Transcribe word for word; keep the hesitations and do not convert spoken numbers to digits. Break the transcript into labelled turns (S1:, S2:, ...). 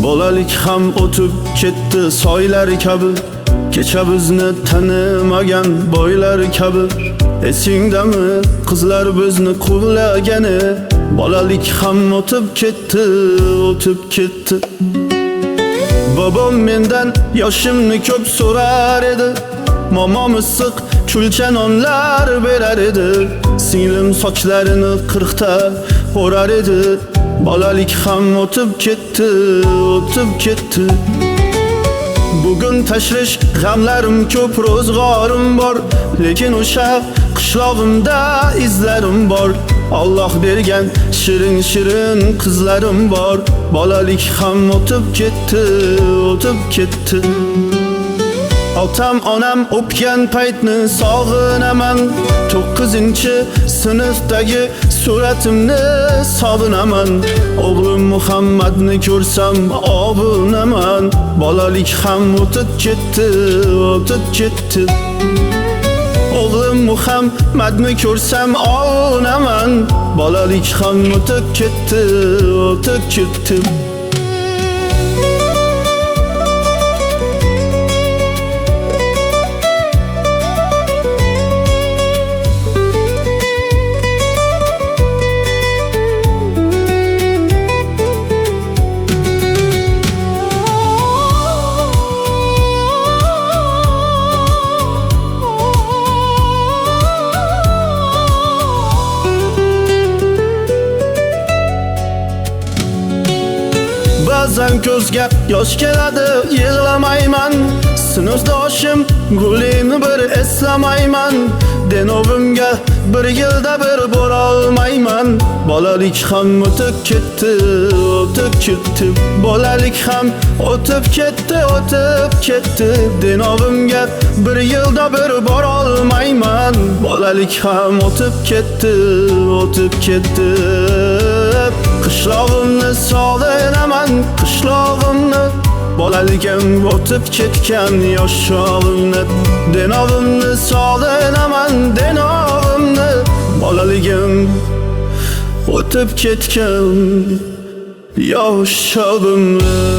S1: Bolalik ham o'tib ketdi soylar kabi, kecha bizni tanimagan boylar kabi. Esingdami qizlar bizni quvlagani? Bolalik ham o'tib ketdi, o'tib ketdi. Babam mendan yoshimni ko'p so'rar edi, momom issiq kulcha nonlar berar edi. Singlim sochlarini qirqta o'rar edi. Bolalik ham o'tib ketdi, o'tib ketdi. Bugun tashvish g'amlarim ko'p, ro'zg'orim bor, lekin o'sha qishlog'imda izlarim bor. Alloh bergan shirin shirin qizlarim bor. Bolalik ham o'tib ketdi, o'tib ketdi. Otam onam o'pgan paytni sog'inaman, to'qqizinchi sinfdagi suratimni sog'inaman. O'g'lim Muhammadni ko'rsam obunaman. Bolalik ham o'tib ketdi, o'tib ketdi. O'g'lim Muhammadni ko'rsam obunaman. Bolalik ham o'tib ketdi, o'tib ketdi. Ba'zan ko'zga yosh keladi, yig'lamayman. Sinfdoshim Gulini bir eslamayman. Denovimga bir yilda bir bora olmayman. Bolalik ham o'tib ketdi, o'tib ketdi. Bolalik ham o'tib ketdi, o'tib ketdi. Denovimga bir yilda bir bora olmayman. Bolalik ham o'tib ketdi, o'tib ketdi. Qishlog'imni sog'inaman, qishlog'imni. Bolaligim o'tib ketgan yosh chog'imni. Denovimni sog'inaman, denovimni. Bolaligim o'tib ketgan yosh chog'imni.